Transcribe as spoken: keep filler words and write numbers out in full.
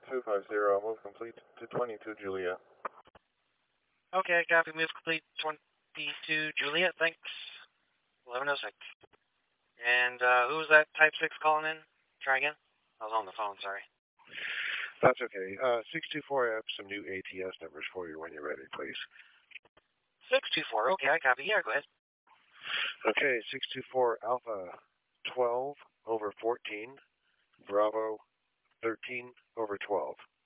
two five zero, move complete to twenty-two Juliet. Okay, copy, move complete twenty-two Juliet, thanks. eleven oh six. And uh, who was that Type six calling in? Try again? I was on the phone, sorry. That's okay. Uh, six two four, I have some new A T S numbers for you when you're ready, please. six two four, okay, I copy. Yeah, go ahead. Okay, six two four Alpha twelve over fourteen, Bravo thirteen over twelve.